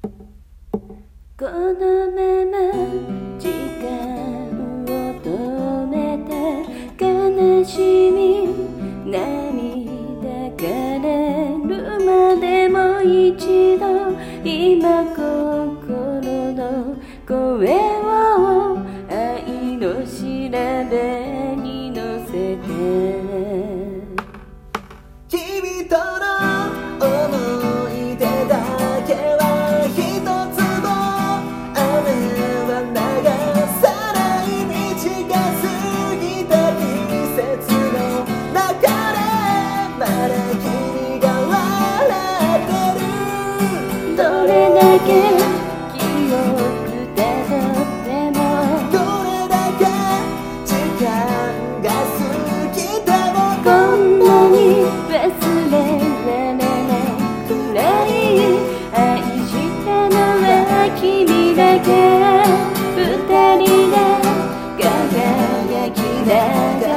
このまま時間を止めて悲しみ涙がれるまでもう一度今心の声を愛の調べに乗せて君との思い出だけは一つも雨は流さない道が過ぎた季節の中でまだ君が笑ってるどれだけ記憶たどってもどれだけ時間が過ぎてもこんなに忘れられないくらい愛したのは君だけ二人で輝きながら